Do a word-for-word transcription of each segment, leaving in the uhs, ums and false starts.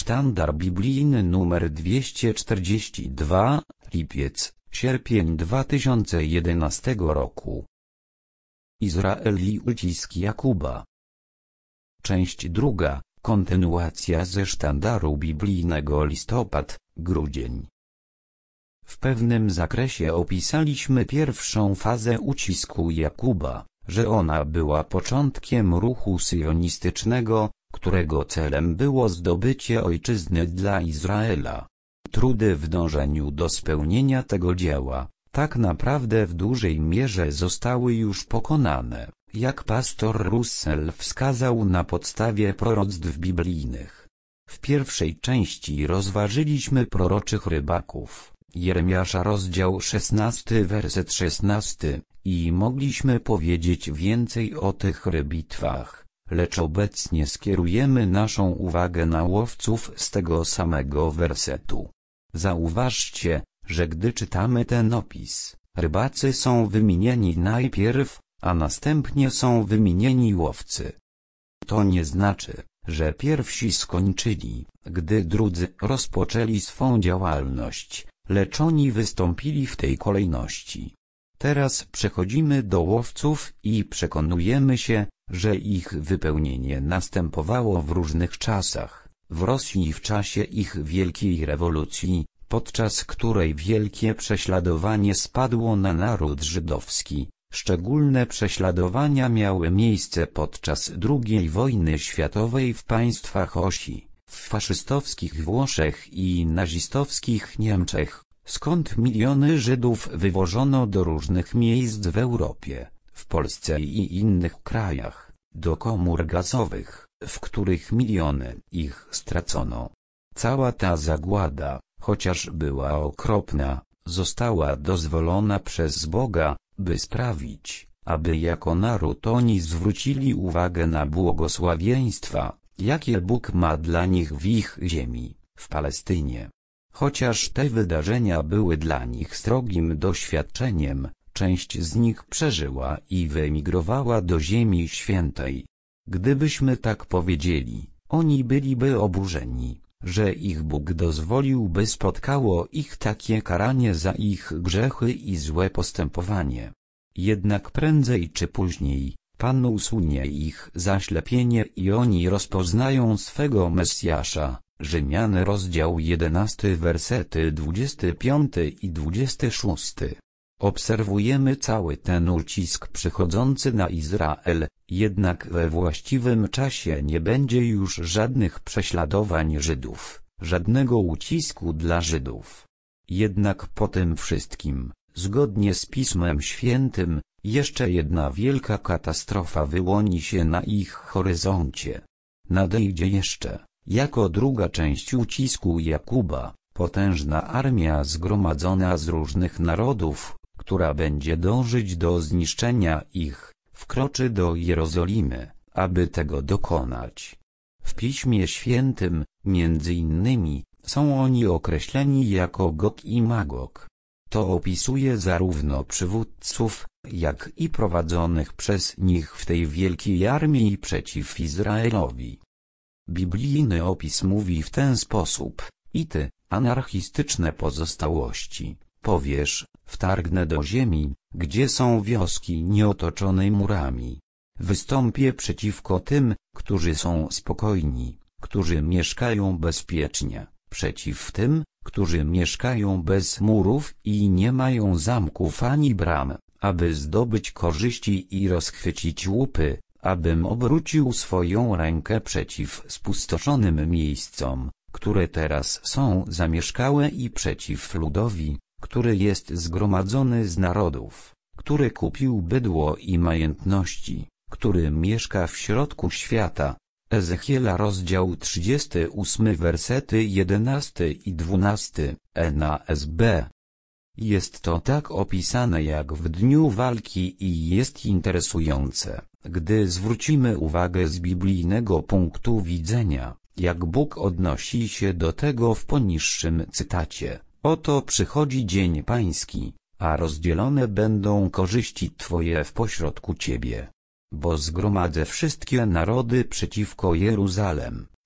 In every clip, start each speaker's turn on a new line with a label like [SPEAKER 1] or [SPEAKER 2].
[SPEAKER 1] sztandar biblijny numer dwieście czterdzieści dwa, lipiec, sierpień dwa tysiące jedenastego roku. Izrael i ucisk Jakuba. Część druga, kontynuacja ze sztandaru biblijnego listopad, grudzień. W pewnym zakresie opisaliśmy pierwszą fazę ucisku Jakuba, że ona była początkiem ruchu syjonistycznego, którego celem było zdobycie ojczyzny dla Izraela. Trudy w dążeniu do spełnienia tego dzieła, tak naprawdę w dużej mierze zostały już pokonane, jak pastor Russell wskazał na podstawie proroctw biblijnych. W pierwszej części rozważyliśmy proroczych rybaków, Jeremiasza rozdział szesnasty werset szesnasty, i mogliśmy powiedzieć więcej o tych rybitwach, lecz obecnie skierujemy naszą uwagę na łowców z tego samego wersetu. Zauważcie, że gdy czytamy ten opis, rybacy są wymienieni najpierw, a następnie są wymienieni łowcy. To nie znaczy, że pierwsi skończyli, gdy drudzy rozpoczęli swą działalność, lecz oni wystąpili w tej kolejności. Teraz przechodzimy do łowców i przekonujemy się, że ich wypełnienie następowało w różnych czasach. W Rosji w czasie ich wielkiej rewolucji, podczas której wielkie prześladowanie spadło na naród żydowski. Szczególne prześladowania miały miejsce podczas drugiej wojny światowej w państwach osi, w faszystowskich Włoszech i nazistowskich Niemczech, skąd miliony Żydów wywożono do różnych miejsc w Europie, w Polsce i innych krajach, do komór gazowych, w których miliony ich stracono. Cała ta zagłada, chociaż była okropna, została dozwolona przez Boga, by sprawić, aby jako naród oni zwrócili uwagę na błogosławieństwa, jakie Bóg ma dla nich w ich ziemi, w Palestynie. Chociaż te wydarzenia były dla nich srogim doświadczeniem, część z nich przeżyła i wyemigrowała do Ziemi Świętej. Gdybyśmy tak powiedzieli, oni byliby oburzeni, że ich Bóg dozwolił, by spotkało ich takie karanie za ich grzechy i złe postępowanie. Jednak prędzej czy później, Pan usunie ich zaślepienie i oni rozpoznają swego Mesjasza. Rzymian rozdział jedenasty wersety dwudziesty piąty i dwudziesty szósty. Obserwujemy cały ten ucisk przychodzący na Izrael, jednak we właściwym czasie nie będzie już żadnych prześladowań Żydów, żadnego ucisku dla Żydów. Jednak po tym wszystkim, zgodnie z Pismem Świętym, jeszcze jedna wielka katastrofa wyłoni się na ich horyzoncie. Nadejdzie jeszcze, jako druga część ucisku Jakuba, potężna armia zgromadzona z różnych narodów, która będzie dążyć do zniszczenia ich, wkroczy do Jerozolimy, aby tego dokonać. W Piśmie Świętym, między innymi, są oni określeni jako Gog i Magog. To opisuje zarówno przywódców, jak i prowadzonych przez nich w tej wielkiej armii przeciw Izraelowi. Biblijny opis mówi w ten sposób: i ty, anarchistyczne pozostałości, powiesz, wtargnę do ziemi, gdzie są wioski nieotoczone murami. Wystąpię przeciwko tym, którzy są spokojni, którzy mieszkają bezpiecznie, przeciw tym, którzy mieszkają bez murów i nie mają zamków ani bram, aby zdobyć korzyści i rozchwycić łupy, abym obrócił swoją rękę przeciw spustoszonym miejscom, które teraz są zamieszkałe, i przeciw ludowi, który jest zgromadzony z narodów, który kupił bydło i majętności, który mieszka w środku świata. Ezechiela rozdział trzydziesty ósmy wersety jedenasty i dwunasty, N A S B. Jest to tak opisane jak w dniu walki i jest interesujące, gdy zwrócimy uwagę z biblijnego punktu widzenia, jak Bóg odnosi się do tego w poniższym cytacie. Oto przychodzi dzień pański, a rozdzielone będą korzyści twoje w pośrodku ciebie. Bo zgromadzę wszystkie narody przeciwko Jeruzalem,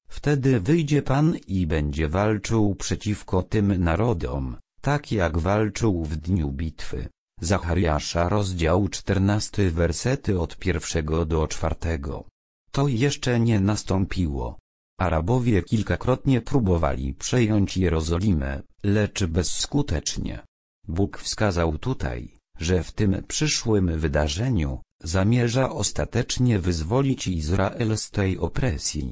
[SPEAKER 1] Wtedy wyjdzie Pan i będzie walczył przeciwko tym narodom, tak jak walczył w dniu bitwy. Zachariasza rozdział czternasty wersety od pierwszego do czwartego. To jeszcze nie nastąpiło. Arabowie kilkakrotnie próbowali przejąć Jerozolimę, lecz bezskutecznie. Bóg wskazał tutaj, że w tym przyszłym wydarzeniu zamierza ostatecznie wyzwolić Izrael z tej opresji.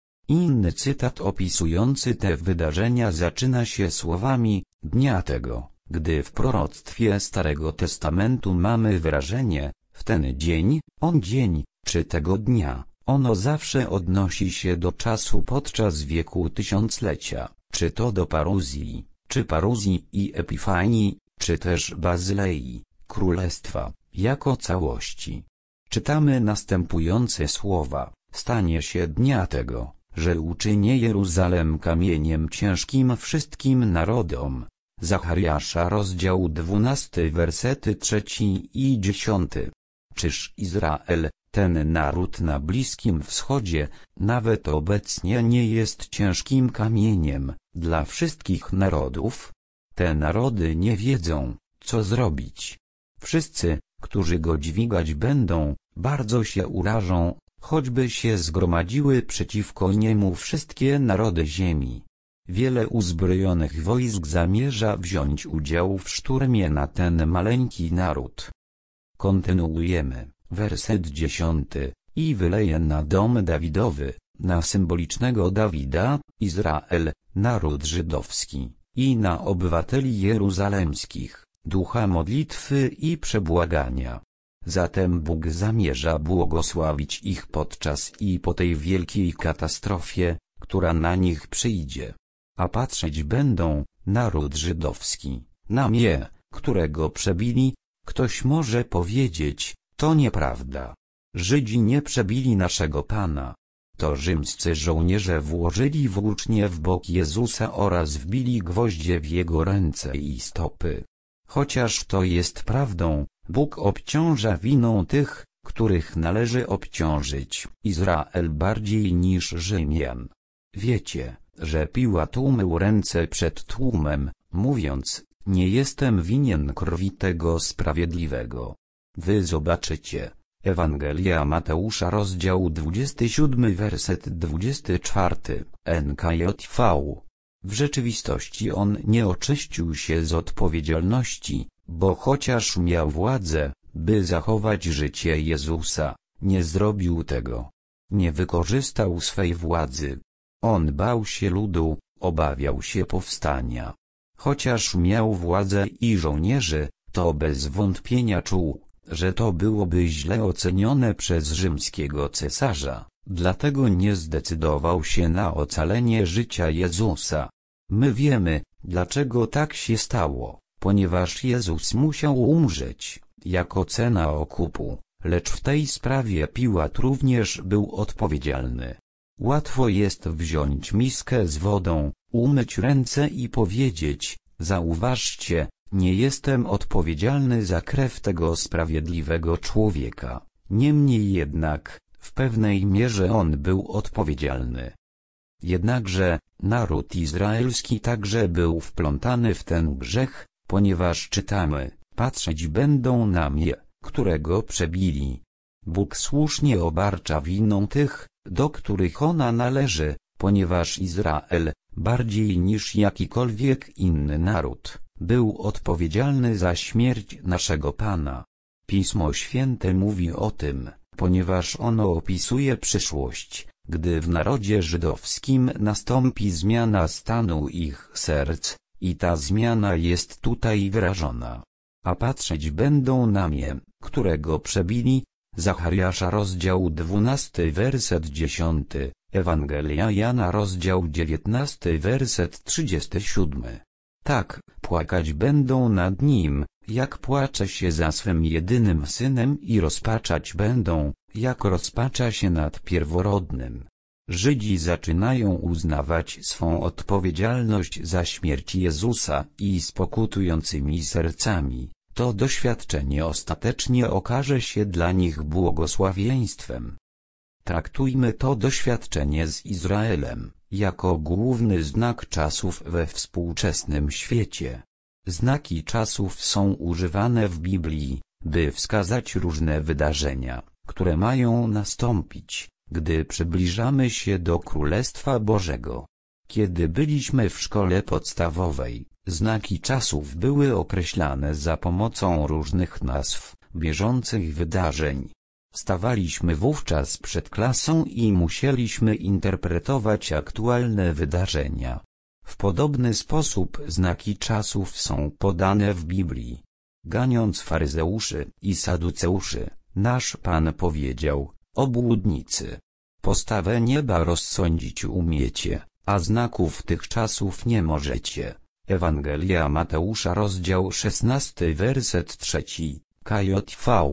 [SPEAKER 1] Inny cytat opisujący te wydarzenia zaczyna się słowami: dnia tego, gdy w proroctwie Starego Testamentu mamy wyrażenie, w ten dzień, on dzień, czy tego dnia. Ono zawsze odnosi się do czasu podczas wieku tysiąclecia, czy to do paruzji, czy paruzji i epifanii, czy też bazylei, królestwa, jako całości. Czytamy następujące słowa: stanie się dnia tego, że uczynię Jeruzalem kamieniem ciężkim wszystkim narodom. Zachariasza rozdział dwunasty wersety trzeci i dziesiąty. Czyż Izrael, ten naród na Bliskim Wschodzie, nawet obecnie nie jest ciężkim kamieniem dla wszystkich narodów? Te narody nie wiedzą, co zrobić. Wszyscy, którzy go dźwigać będą, bardzo się urażą, choćby się zgromadziły przeciwko niemu wszystkie narody ziemi. Wiele uzbrojonych wojsk zamierza wziąć udział w szturmie na ten maleńki naród. Kontynuujemy. Werset dziesiąty. I wyleje na dom Dawidowy, na symbolicznego Dawida, Izrael, naród żydowski, i na obywateli jeruzalemskich, ducha modlitwy i przebłagania. Zatem Bóg zamierza błogosławić ich podczas i po tej wielkiej katastrofie, która na nich przyjdzie. A patrzeć będą, naród żydowski, na mnie, którego przebili. Ktoś może powiedzieć: to nieprawda. Żydzi nie przebili naszego Pana. To rzymscy żołnierze włożyli włócznie w bok Jezusa oraz wbili gwoździe w Jego ręce i stopy. Chociaż to jest prawdą, Bóg obciąża winą tych, których należy obciążyć, Izrael bardziej niż Rzymian. Wiecie, że Piłat umył ręce przed tłumem, mówiąc: nie jestem winien krwi tego sprawiedliwego. Wy zobaczycie. Ewangelia Mateusza rozdział dwudziesty siódmy werset dwudziesty czwarty, N K J V. W rzeczywistości on nie oczyścił się z odpowiedzialności, bo chociaż miał władzę, by zachować życie Jezusa, nie zrobił tego. Nie wykorzystał swej władzy. On bał się ludu, obawiał się powstania. Chociaż miał władzę i żołnierzy, to bez wątpienia czuł, że to byłoby źle ocenione przez rzymskiego cesarza, dlatego nie zdecydował się na ocalenie życia Jezusa. My wiemy, dlaczego tak się stało, ponieważ Jezus musiał umrzeć, jako cena okupu, lecz w tej sprawie Piłat również był odpowiedzialny. Łatwo jest wziąć miskę z wodą, umyć ręce i powiedzieć: zauważcie, nie jestem odpowiedzialny za krew tego sprawiedliwego człowieka. Niemniej jednak, w pewnej mierze on był odpowiedzialny. Jednakże, naród izraelski także był wplątany w ten grzech, ponieważ czytamy: patrzeć będą na mnie, którego przebili. Bóg słusznie obarcza winą tych, do których ona należy, ponieważ Izrael, bardziej niż jakikolwiek inny naród, był odpowiedzialny za śmierć naszego Pana. Pismo Święte mówi o tym, ponieważ ono opisuje przyszłość, gdy w narodzie żydowskim nastąpi zmiana stanu ich serc, i ta zmiana jest tutaj wyrażona. A patrzeć będą na mnie, którego przebili. Zachariasza rozdział dwunasty werset dziesiąty, Ewangelia Jana rozdział dziewiętnasty werset trzydziesty siódmy. Tak, płakać będą nad nim, jak płacze się za swym jedynym synem, i rozpaczać będą, jak rozpacza się nad pierworodnym. Żydzi zaczynają uznawać swą odpowiedzialność za śmierć Jezusa i z pokutującymi sercami. To doświadczenie ostatecznie okaże się dla nich błogosławieństwem. Traktujmy to doświadczenie z Izraelem jako główny znak czasów we współczesnym świecie. Znaki czasów są używane w Biblii, by wskazać różne wydarzenia, które mają nastąpić, gdy przybliżamy się do Królestwa Bożego. Kiedy byliśmy w szkole podstawowej, znaki czasów były określane za pomocą różnych nazw bieżących wydarzeń. Stawaliśmy wówczas przed klasą i musieliśmy interpretować aktualne wydarzenia. W podobny sposób znaki czasów są podane w Biblii. Ganiąc faryzeuszy i saduceuszy, nasz Pan powiedział: obłudnicy, postawę nieba rozsądzić umiecie, a znaków tych czasów nie możecie. Ewangelia Mateusza, rozdział szesnasty, werset trzeci, K J V.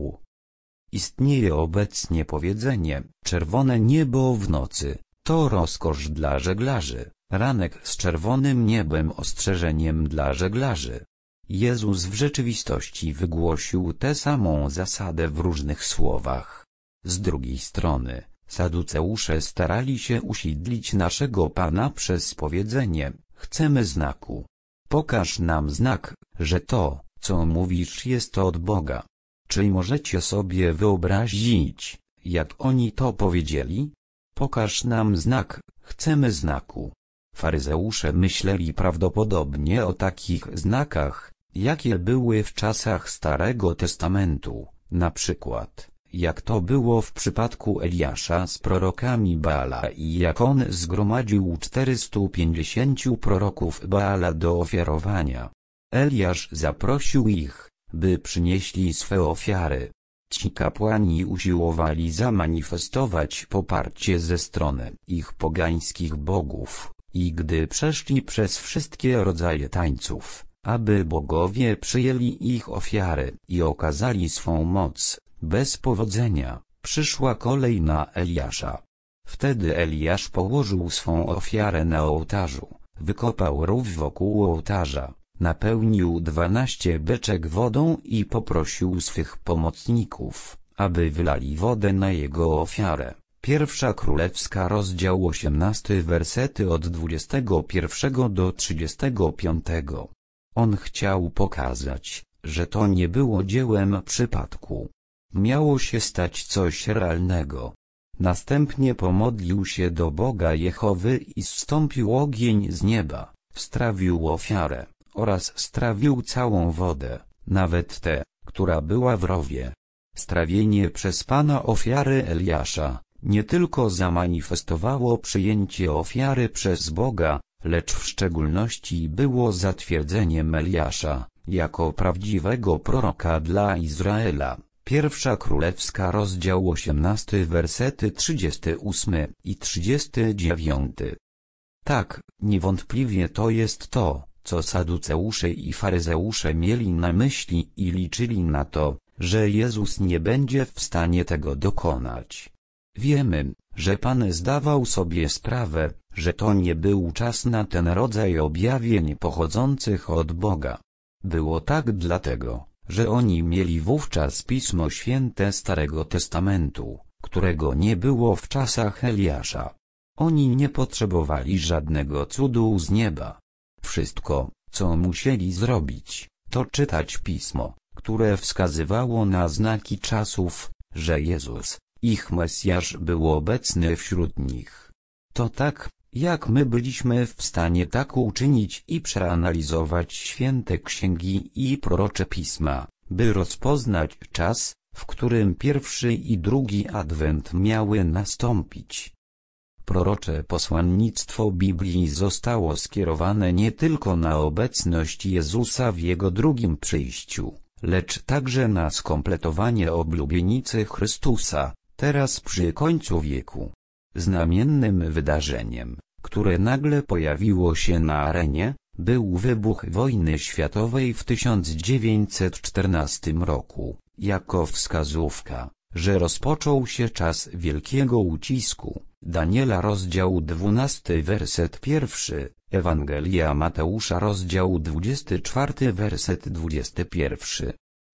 [SPEAKER 1] Istnieje obecnie powiedzenie: czerwone niebo w nocy to rozkosz dla żeglarzy, ranek z czerwonym niebem ostrzeżeniem dla żeglarzy. Jezus w rzeczywistości wygłosił tę samą zasadę w różnych słowach. Z drugiej strony, saduceusze starali się usidlić naszego Pana przez powiedzenie: chcemy znaku. Pokaż nam znak, że to, co mówisz, jest od Boga. Czy możecie sobie wyobrazić, jak oni to powiedzieli? Pokaż nam znak, chcemy znaku. Faryzeusze myśleli prawdopodobnie o takich znakach, jakie były w czasach Starego Testamentu, na przykład, jak to było w przypadku Eliasza z prorokami Baala i jak on zgromadził czterystu pięćdziesięciu proroków Baala do ofiarowania. Eliasz zaprosił ich, by przynieśli swe ofiary. Ci kapłani usiłowali zamanifestować poparcie ze strony ich pogańskich bogów, i gdy przeszli przez wszystkie rodzaje tańców, aby bogowie przyjęli ich ofiary i okazali swą moc, bez powodzenia, przyszła kolej na Eliasza. Wtedy Eliasz położył swą ofiarę na ołtarzu, wykopał rów wokół ołtarza, napełnił dwanaście beczek wodą i poprosił swych pomocników, aby wylali wodę na jego ofiarę. Pierwsza Królewska, rozdział osiemnasty, wersety od dwudziestego pierwszego do trzydziestego piątego. On chciał pokazać, że to nie było dziełem przypadku. Miało się stać coś realnego. Następnie pomodlił się do Boga Jehowy i zstąpił ogień z nieba, strawił ofiarę, oraz strawił całą wodę, nawet tę, która była w rowie. Strawienie przez Pana ofiary Eliasza nie tylko zamanifestowało przyjęcie ofiary przez Boga, lecz w szczególności było zatwierdzeniem Eliasza jako prawdziwego proroka dla Izraela. Pierwsza Królewska, rozdział osiemnasty, wersety trzydziesty ósmy i trzydziesty dziewiąty. Tak, niewątpliwie to jest to, co saduceusze i faryzeusze mieli na myśli i liczyli na to, że Jezus nie będzie w stanie tego dokonać. Wiemy, że Pan zdawał sobie sprawę, że to nie był czas na ten rodzaj objawień pochodzących od Boga. Było tak dlatego, że oni mieli wówczas Pismo Święte Starego Testamentu, którego nie było w czasach Eliasza. Oni nie potrzebowali żadnego cudu z nieba. Wszystko, co musieli zrobić, to czytać Pismo, które wskazywało na znaki czasów, że Jezus, ich Mesjasz, był obecny wśród nich. To tak, jak my byliśmy w stanie tak uczynić i przeanalizować święte księgi i prorocze pisma, by rozpoznać czas, w którym pierwszy i drugi adwent miały nastąpić. Prorocze posłannictwo Biblii zostało skierowane nie tylko na obecność Jezusa w Jego drugim przyjściu, lecz także na skompletowanie oblubienicy Chrystusa, teraz przy końcu wieku. Znamiennym wydarzeniem, które nagle pojawiło się na arenie, był wybuch wojny światowej w tysiąc dziewięćset czternastym roku, jako wskazówka, że rozpoczął się czas wielkiego ucisku. Daniela, rozdział dwunasty, werset pierwszy, Ewangelia Mateusza, rozdział dwudziesty czwarty, werset dwudziesty pierwszy.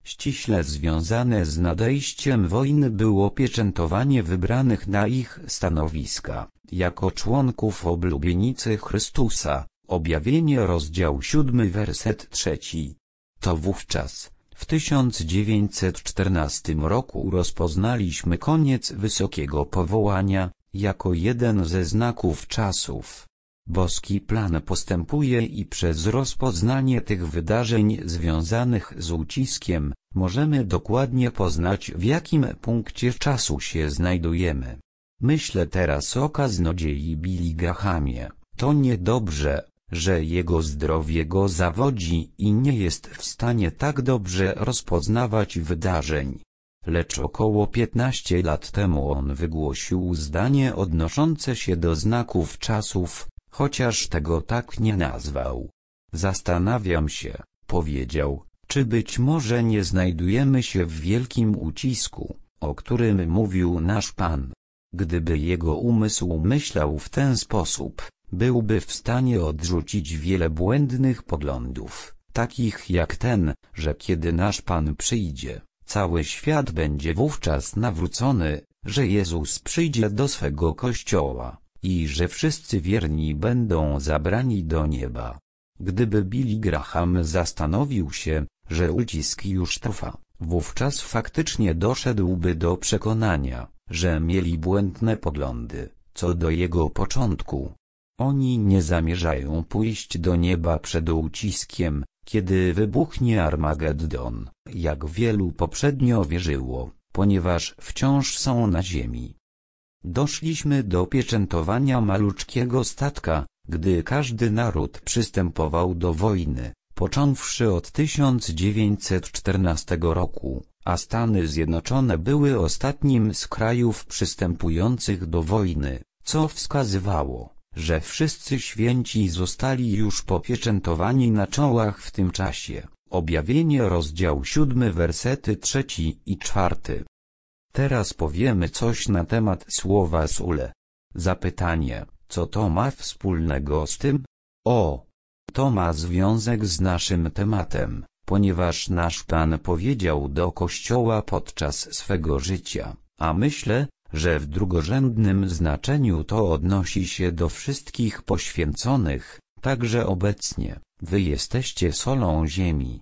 [SPEAKER 1] ściśle związane z nadejściem wojny było pieczętowanie wybranych na ich stanowiska, jako członków oblubienicy Chrystusa. Objawienie rozdział siódmy werset trzeci. To wówczas, w tysiąc dziewięćset czternastym roku rozpoznaliśmy koniec wysokiego powołania, jako jeden ze znaków czasów. Boski plan postępuje i przez rozpoznanie tych wydarzeń związanych z uciskiem, możemy dokładnie poznać, w jakim punkcie czasu się znajdujemy. Myślę teraz o kaznodziei Billy Grahamie. To niedobrze, że jego zdrowie go zawodzi i nie jest w stanie tak dobrze rozpoznawać wydarzeń. Lecz około piętnaście lat temu on wygłosił zdanie odnoszące się do znaków czasów, chociaż tego tak nie nazwał. Zastanawiam się, powiedział, czy być może nie znajdujemy się w wielkim ucisku, o którym mówił nasz Pan. Gdyby jego umysł myślał w ten sposób, byłby w stanie odrzucić wiele błędnych poglądów, takich jak ten, że kiedy nasz Pan przyjdzie, cały świat będzie wówczas nawrócony, że Jezus przyjdzie do swego Kościoła i że wszyscy wierni będą zabrani do nieba. Gdyby Billy Graham zastanowił się, że ucisk już trwa, wówczas faktycznie doszedłby do przekonania, że mieli błędne poglądy, co do jego początku. Oni nie zamierzają pójść do nieba przed uciskiem, kiedy wybuchnie Armagedon, jak wielu poprzednio wierzyło, ponieważ wciąż są na ziemi. Doszliśmy do pieczętowania maluczkiego statka, gdy każdy naród przystępował do wojny, począwszy od tysiąc dziewięćset czternastego roku, a Stany Zjednoczone były ostatnim z krajów przystępujących do wojny, co wskazywało, że wszyscy święci zostali już popieczętowani na czołach w tym czasie. Objawienie rozdział siódmy wersety trzeci i czwarty. Teraz powiemy coś na temat słowa sule. Zapytanie, co to ma wspólnego z tym? O! To ma związek z naszym tematem, ponieważ nasz Pan powiedział do Kościoła podczas swego życia, a myślę, że w drugorzędnym znaczeniu to odnosi się do wszystkich poświęconych, także obecnie, wy jesteście solą ziemi.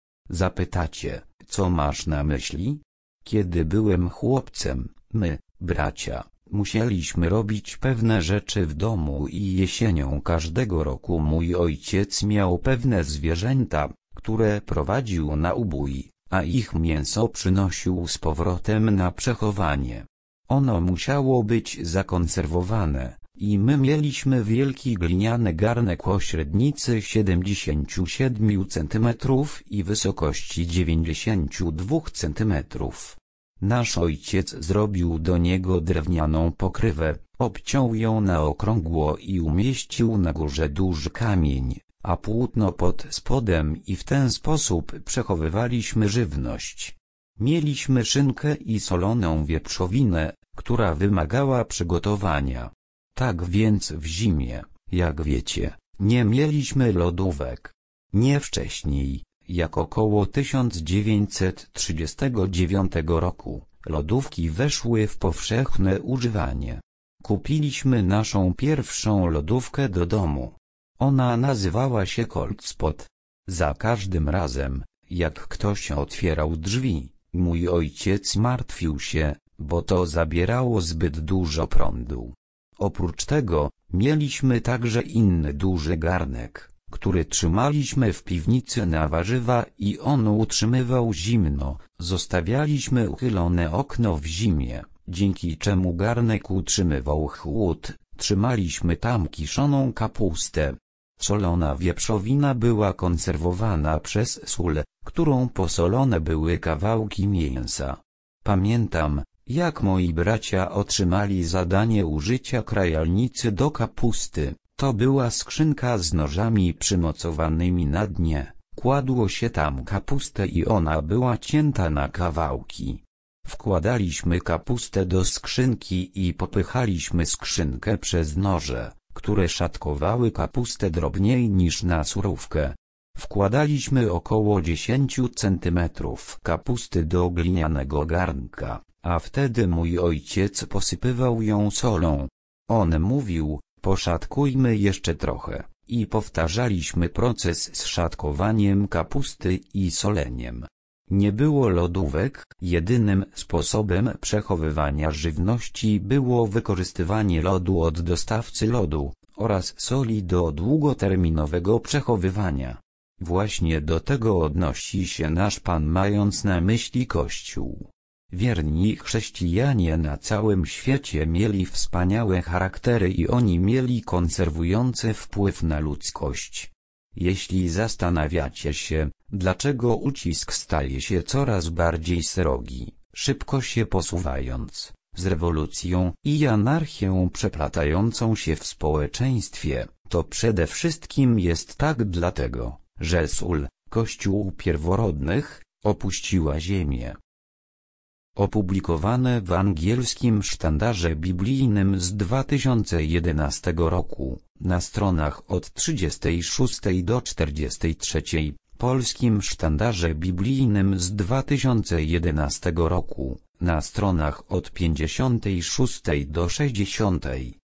[SPEAKER 1] Zapytacie, co masz na myśli? Kiedy byłem chłopcem, my, bracia, musieliśmy robić pewne rzeczy w domu i jesienią każdego roku mój ojciec miał pewne zwierzęta, które prowadził na ubój, a ich mięso przynosił z powrotem na przechowanie. Ono musiało być zakonserwowane, i my mieliśmy wielki gliniany garnek o średnicy siedemdziesięciu siedmiu centymetrów i wysokości dziewięćdziesięciu dwóch centymetrów. Nasz ojciec zrobił do niego drewnianą pokrywę, obciął ją na okrągło i umieścił na górze duży kamień, a płótno pod spodem i w ten sposób przechowywaliśmy żywność. Mieliśmy szynkę i soloną wieprzowinę, która wymagała przygotowania. Tak więc w zimie, jak wiecie, nie mieliśmy lodówek. Nie wcześniej, jak około tysiąc dziewięćset trzydziestego dziewiątego roku, lodówki weszły w powszechne używanie. Kupiliśmy naszą pierwszą lodówkę do domu. Ona nazywała się Cold Spot. Za każdym razem, jak ktoś otwierał drzwi, mój ojciec martwił się, bo to zabierało zbyt dużo prądu. Oprócz tego, mieliśmy także inny duży garnek, który trzymaliśmy w piwnicy na warzywa i on utrzymywał zimno. Zostawialiśmy uchylone okno w zimie, dzięki czemu garnek utrzymywał chłód. Trzymaliśmy tam kiszoną kapustę. Solona wieprzowina była konserwowana przez sól, którą posolone były kawałki mięsa. Pamiętam, jak moi bracia otrzymali zadanie użycia krajalnicy do kapusty. To była skrzynka z nożami przymocowanymi na dnie. Kładło się tam kapustę i ona była cięta na kawałki. Wkładaliśmy kapustę do skrzynki i popychaliśmy skrzynkę przez noże, które szatkowały kapustę drobniej niż na surówkę. Wkładaliśmy około dziesięć centymetrów kapusty do glinianego garnka, a wtedy mój ojciec posypywał ją solą. On mówił, poszatkujmy jeszcze trochę, i powtarzaliśmy proces z szatkowaniem kapusty i soleniem. Nie było lodówek, jedynym sposobem przechowywania żywności było wykorzystywanie lodu od dostawcy lodu, oraz soli do długoterminowego przechowywania. Właśnie do tego odnosi się nasz Pan, mając na myśli Kościół. Wierni chrześcijanie na całym świecie mieli wspaniałe charaktery i oni mieli konserwujący wpływ na ludzkość. Jeśli zastanawiacie się, dlaczego ucisk staje się coraz bardziej srogi, szybko się posuwając, z rewolucją i anarchią przeplatającą się w społeczeństwie, to przede wszystkim jest tak dlatego, że sól, Kościół pierworodnych, opuściła ziemię. Opublikowane w angielskim sztandarze biblijnym z dwa tysiące jedenastego roku, na stronach od trzydziestej szóstej do czterdziestej trzeciej, polskim sztandarze biblijnym z dwa tysiące jedenastego roku, na stronach od pięćdziesiątej szóstej do sześćdziesiątej.